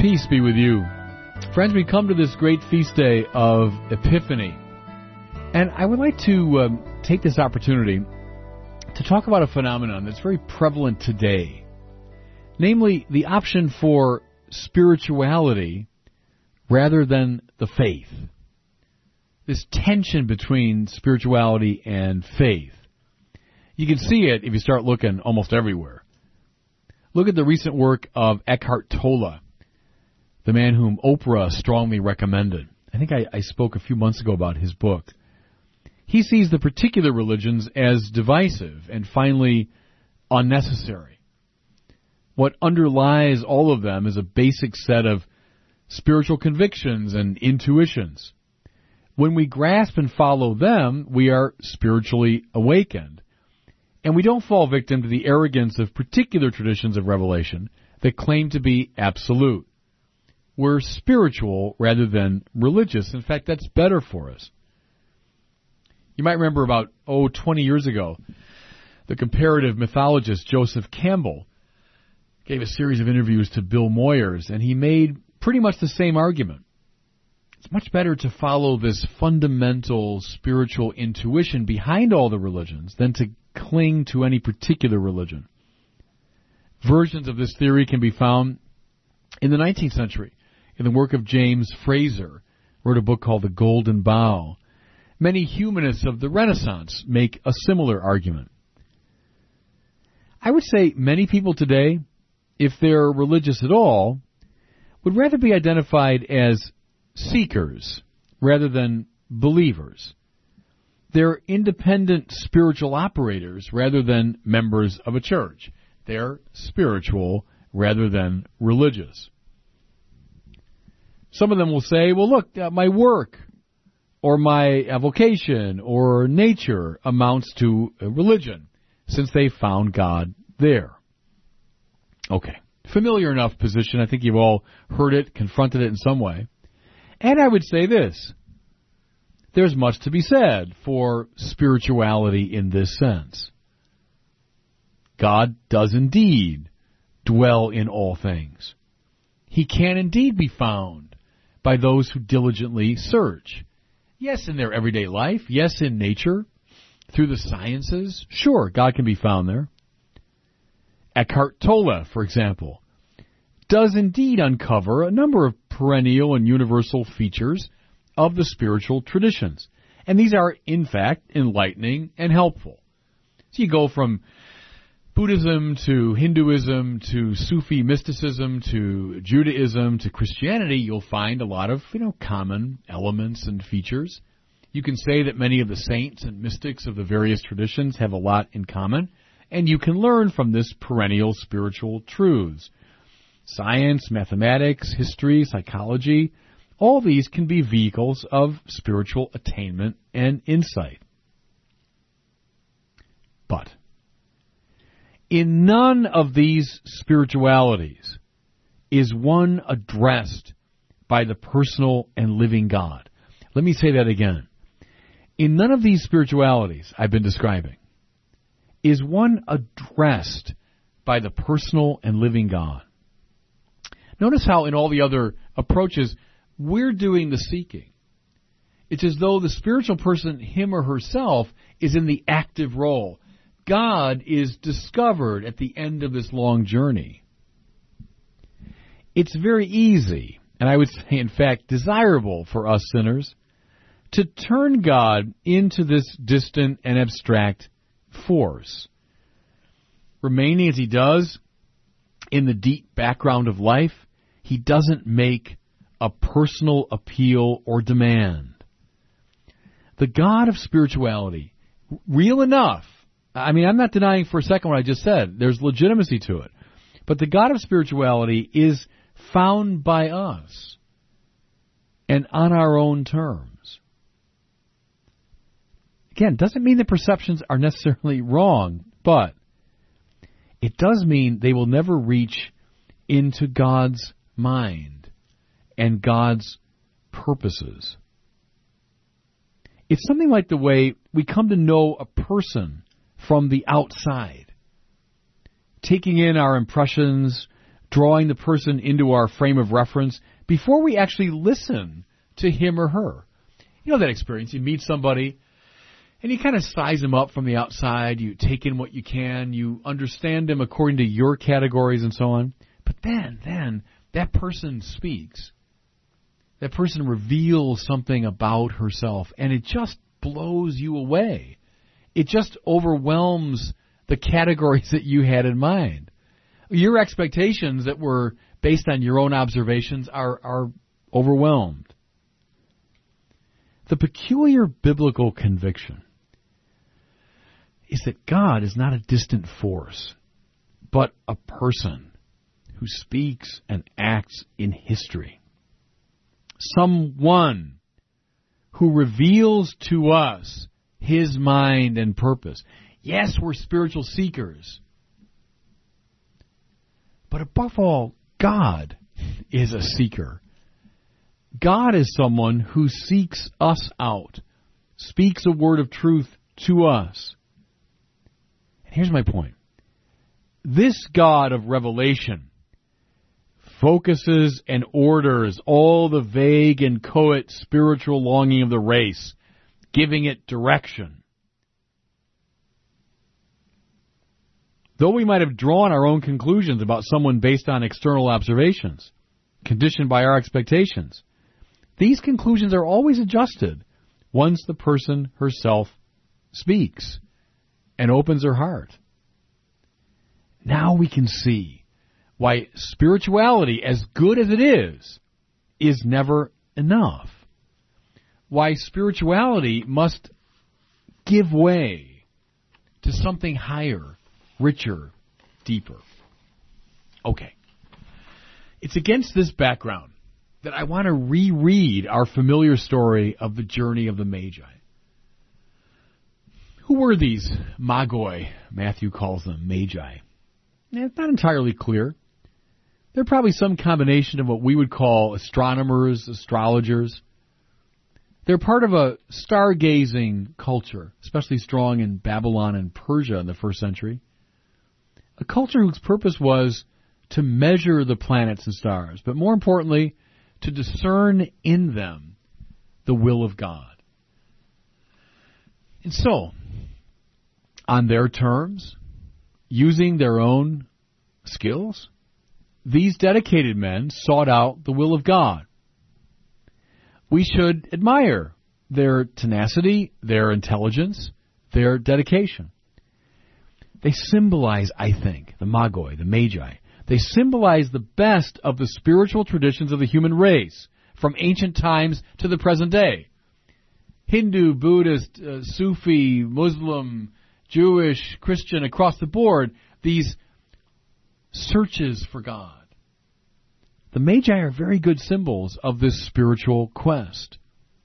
Peace be with you. Friends, we come to this great feast day of Epiphany. And I would like to take this opportunity to talk about a phenomenon that's very prevalent today. Namely, the option for spirituality rather than the faith. This tension between spirituality and faith. You can see it if you start looking almost everywhere. Look at the recent work of Eckhart Tolle, the man whom Oprah strongly recommended. I think I spoke a few months ago about his book. He sees the particular religions as divisive and finally unnecessary. What underlies all of them is a basic set of spiritual convictions and intuitions. When we grasp and follow them, we are spiritually awakened. And we don't fall victim to the arrogance of particular traditions of revelation that claim to be absolute. We're spiritual rather than religious. In fact, that's better for us. You might remember about, 20 years ago, the comparative mythologist Joseph Campbell gave a series of interviews to Bill Moyers, and he made pretty much the same argument. It's much better to follow this fundamental spiritual intuition behind all the religions than to cling to any particular religion. Versions of this theory can be found in the 19th century in the work of James Frazer, wrote a book called The Golden Bough. Many humanists of the Renaissance make a similar argument. I would say many people today, if they're religious at all, would rather be identified as seekers rather than believers. They're independent spiritual operators rather than members of a church. They're spiritual rather than religious. Some of them will say, well, look, my work or my vocation or nature amounts to religion since they found God there. Okay, familiar enough position. I think you've all heard it, confronted it in some way. And I would say this. There's much to be said for spirituality in this sense. God does indeed dwell in all things. He can indeed be found by those who diligently search. Yes, in their everyday life. Yes, in nature. Through the sciences. Sure, God can be found there. Eckhart Tolle, for example, does indeed uncover a number of perennial and universal features of the spiritual traditions. And these are, in fact, enlightening and helpful. So you go from Buddhism to Hinduism to Sufi mysticism to Judaism to Christianity, you'll find a lot of, common elements and features. You can say that many of the saints and mystics of the various traditions have a lot in common, and you can learn from this perennial spiritual truths. Science, mathematics, history, psychology, all these can be vehicles of spiritual attainment and insight. But in none of these spiritualities is one addressed by the personal and living God. Let me say that again. In none of these spiritualities I've been describing is one addressed by the personal and living God. Notice how in all the other approaches, we're doing the seeking. It's as though the spiritual person, him or herself, is in the active role. God is discovered at the end of this long journey. It's very easy, and I would say, in fact, desirable for us sinners, to turn God into this distant and abstract force. Remaining as he does in the deep background of life, he doesn't make a personal appeal or demand. The God of spirituality, real enough, I'm not denying for a second what I just said. There's legitimacy to it. But the God of spirituality is found by us and on our own terms. Again, doesn't mean the perceptions are necessarily wrong, but it does mean they will never reach into God's mind and God's purposes. It's something like the way we come to know a person from the outside, taking in our impressions, drawing the person into our frame of reference before we actually listen to him or her. You know that experience. You meet somebody, and you kind of size them up from the outside. You take in what you can. You understand them according to your categories and so on. But then that person speaks. That person reveals something about herself, and it just blows you away. It just overwhelms the categories that you had in mind. Your expectations that were based on your own observations are overwhelmed. The peculiar biblical conviction is that God is not a distant force, but a person who speaks and acts in history. Someone who reveals to us his mind and purpose. Yes, we're spiritual seekers. But above all, God is a seeker. God is someone who seeks us out, speaks a word of truth to us. And here's my point. This God of revelation focuses and orders all the vague and inchoate spiritual longing of the race, giving it direction. Though we might have drawn our own conclusions about someone based on external observations, conditioned by our expectations, these conclusions are always adjusted once the person herself speaks and opens her heart. Now we can see why spirituality, as good as it is never enough. Why spirituality must give way to something higher, richer, deeper. Okay. It's against this background that I want to reread our familiar story of the journey of the Magi. Who were these magoi? Matthew calls them Magi. It's not entirely clear. They're probably some combination of what we would call astronomers, astrologers. They're part of a stargazing culture, especially strong in Babylon and Persia in the first century. A culture whose purpose was to measure the planets and stars, but more importantly, to discern in them the will of God. And so, on their terms, using their own skills, these dedicated men sought out the will of God. We should admire their tenacity, their intelligence, their dedication. They symbolize, I think, the Magoi, the Magi. They symbolize the best of the spiritual traditions of the human race, from ancient times to the present day. Hindu, Buddhist, Sufi, Muslim, Jewish, Christian, across the board, these searches for God. The Magi are very good symbols of this spiritual quest.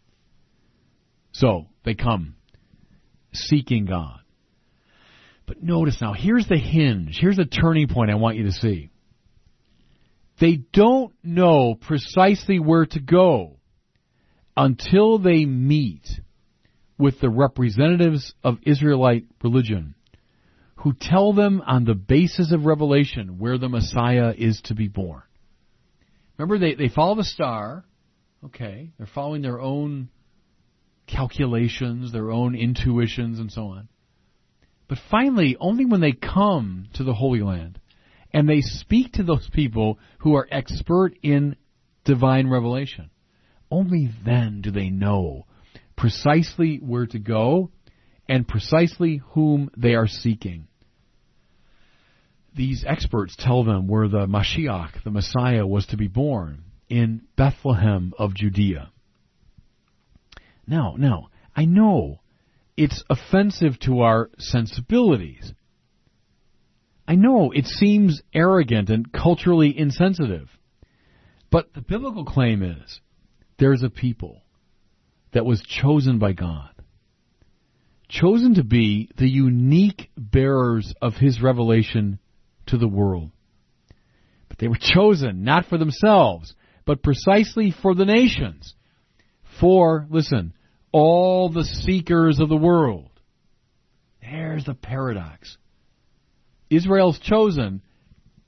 So, they come seeking God. But notice now, here's the hinge, here's the turning point I want you to see. They don't know precisely where to go until they meet with the representatives of Israelite religion, who tell them on the basis of revelation where the Messiah is to be born. Remember, they follow the star. Okay, they're following their own calculations, their own intuitions, and so on. But finally, only when they come to the Holy Land and they speak to those people who are expert in divine revelation, only then do they know precisely where to go and precisely whom they are seeking. These experts tell them where the Mashiach, the Messiah, was to be born, in Bethlehem of Judea. Now, I know it's offensive to our sensibilities. I know it seems arrogant and culturally insensitive. But the biblical claim is there's a people that was chosen by God, chosen to be the unique bearers of His revelation to the world. But they were chosen not for themselves, but precisely for the nations. For, listen, all the seekers of the world. There's the paradox. Israel's chosen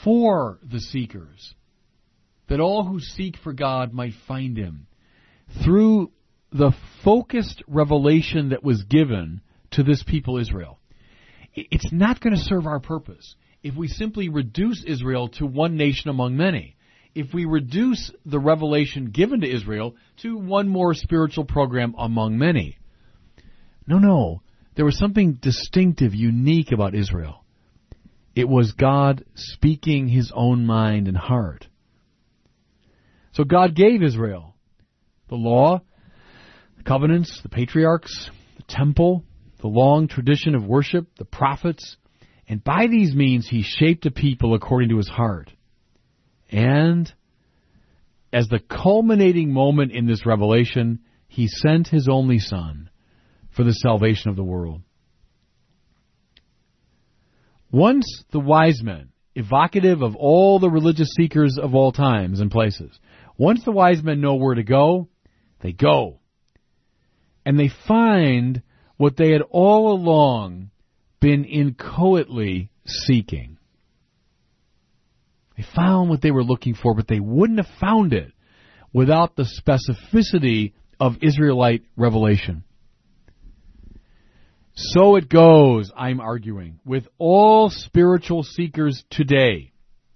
for the seekers, that all who seek for God might find Him, through the focused revelation that was given to this people Israel. It's not going to serve our purpose if we simply reduce Israel to one nation among many. If we reduce the revelation given to Israel to one more spiritual program among many. No. There was something distinctive, unique about Israel. It was God speaking His own mind and heart. So God gave Israel the law, the covenants, the patriarchs, the temple, the long tradition of worship, the prophets, and by these means He shaped a people according to His heart. And as the culminating moment in this revelation, He sent His only Son for the salvation of the world. Once the wise men, evocative of all the religious seekers of all times and places, once the wise men know where to go, they go. And they find what they had all along been inchoately seeking. They found what they were looking for, but they wouldn't have found it without the specificity of Israelite revelation. So it goes, I'm arguing, with all spiritual seekers today.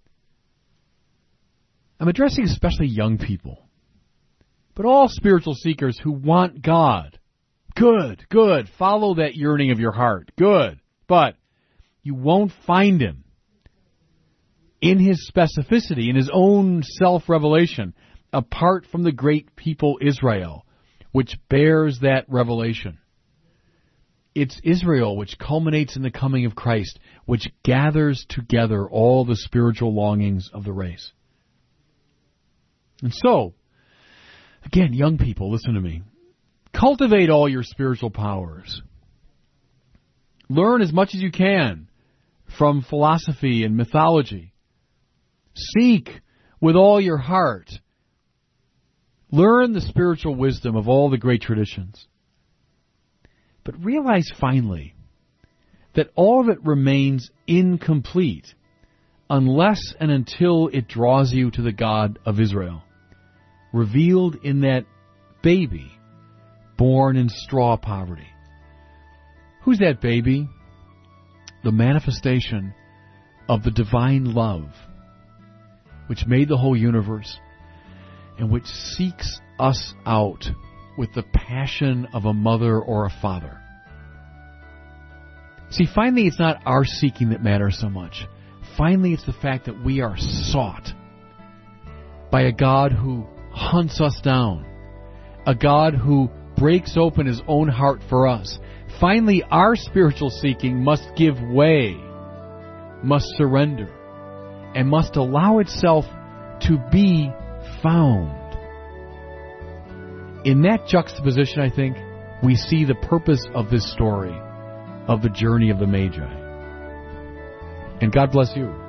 I'm addressing especially young people, but all spiritual seekers who want God. Good. Follow that yearning of your heart. Good. But you won't find Him in His specificity, in His own self-revelation, apart from the great people Israel, which bears that revelation. It's Israel which culminates in the coming of Christ, which gathers together all the spiritual longings of the race. And so, again, young people, listen to me. Cultivate all your spiritual powers. Learn as much as you can from philosophy and mythology. Seek with all your heart. Learn the spiritual wisdom of all the great traditions. But realize finally that all of it remains incomplete unless and until it draws you to the God of Israel, revealed in that baby born in straw poverty. Who's that baby? The manifestation of the divine love which made the whole universe and which seeks us out with the passion of a mother or a father. See, finally, it's not our seeking that matters so much. Finally, it's the fact that we are sought by a God who hunts us down, a God who breaks open His own heart for us. Finally, our spiritual seeking must give way, must surrender, and must allow itself to be found. In that juxtaposition, I think, we see the purpose of this story, of the journey of the Magi. And God bless you.